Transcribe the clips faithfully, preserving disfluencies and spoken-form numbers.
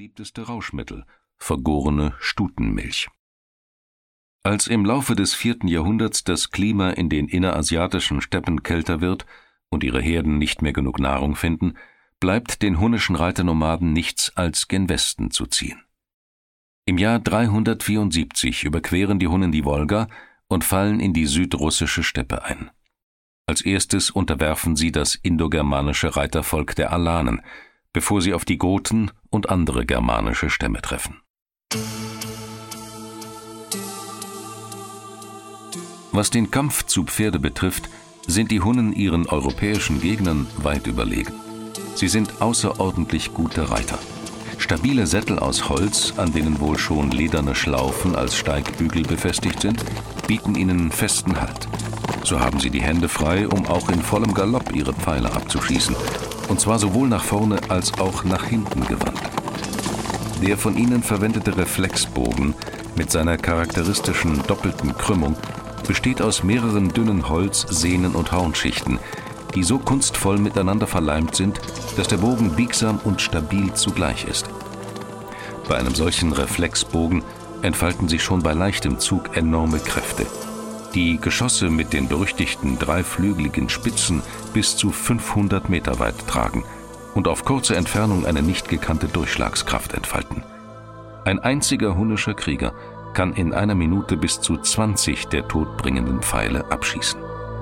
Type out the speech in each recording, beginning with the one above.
beliebteste Rauschmittel, vergorene Stutenmilch. Als im Laufe des vierten Jahrhunderts das Klima in den innerasiatischen Steppen kälter wird und ihre Herden nicht mehr genug Nahrung finden, bleibt den hunnischen Reiternomaden nichts, als gen Westen zu ziehen. Im Jahr dreihundertvierundsiebzig überqueren die Hunnen die Wolga und fallen in die südrussische Steppe ein. Als erstes unterwerfen sie das indogermanische Reitervolk der Alanen, bevor sie auf die Goten und andere germanische Stämme treffen. Was den Kampf zu Pferde betrifft, sind die Hunnen ihren europäischen Gegnern weit überlegen. Sie sind außerordentlich gute Reiter. Stabile Sättel aus Holz, an denen wohl schon lederne Schlaufen als Steigbügel befestigt sind, bieten ihnen festen Halt. So haben sie die Hände frei, um auch in vollem Galopp ihre Pfeile abzuschießen, und zwar sowohl nach vorne als auch nach hinten gewandt. Der von ihnen verwendete Reflexbogen mit seiner charakteristischen doppelten Krümmung besteht aus mehreren dünnen Holz-, Sehnen- und Hornschichten, die so kunstvoll miteinander verleimt sind, dass der Bogen biegsam und stabil zugleich ist. Bei einem solchen Reflexbogen entfalten sich schon bei leichtem Zug enorme Kräfte. Die Geschosse mit den berüchtigten dreiflügeligen Spitzen bis zu fünfhundert Meter weit tragen und auf kurze Entfernung eine nicht gekannte Durchschlagskraft entfalten. Ein einziger hunnischer Krieger kann in einer Minute bis zu zwanzig der todbringenden Pfeile abschießen.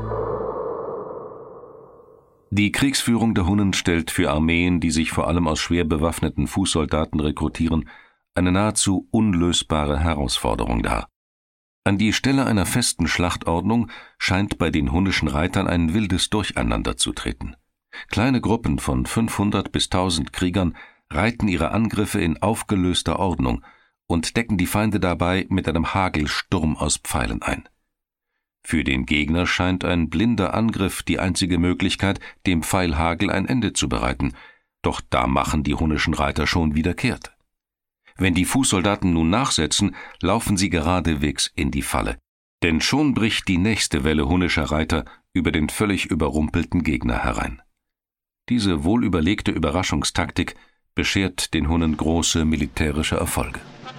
Die Kriegsführung der Hunnen stellt für Armeen, die sich vor allem aus schwer bewaffneten Fußsoldaten rekrutieren, eine nahezu unlösbare Herausforderung dar. An die Stelle einer festen Schlachtordnung scheint bei den hunnischen Reitern ein wildes Durcheinander zu treten. Kleine Gruppen von fünfhundert bis tausend Kriegern reiten ihre Angriffe in aufgelöster Ordnung und decken die Feinde dabei mit einem Hagelsturm aus Pfeilen ein. Für den Gegner scheint ein blinder Angriff die einzige Möglichkeit, dem Pfeilhagel ein Ende zu bereiten, doch da machen die hunnischen Reiter schon wieder kehrt. Wenn die Fußsoldaten nun nachsetzen, laufen sie geradewegs in die Falle, denn schon bricht die nächste Welle hunnischer Reiter über den völlig überrumpelten Gegner herein. Diese wohlüberlegte Überraschungstaktik beschert den Hunnen große militärische Erfolge.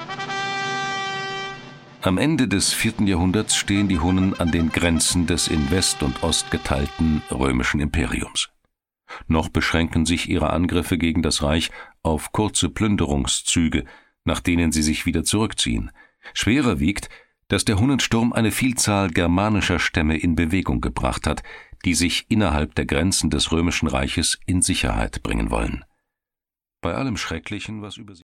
Am Ende des vierten Jahrhunderts stehen die Hunnen an den Grenzen des in West und Ost geteilten römischen Imperiums. Noch beschränken sich ihre Angriffe gegen das Reich auf kurze Plünderungszüge, nach denen sie sich wieder zurückziehen. Schwerer wiegt, dass der Hunnensturm eine Vielzahl germanischer Stämme in Bewegung gebracht hat, die sich innerhalb der Grenzen des römischen Reiches in Sicherheit bringen wollen. Bei allem Schrecklichen, was über sie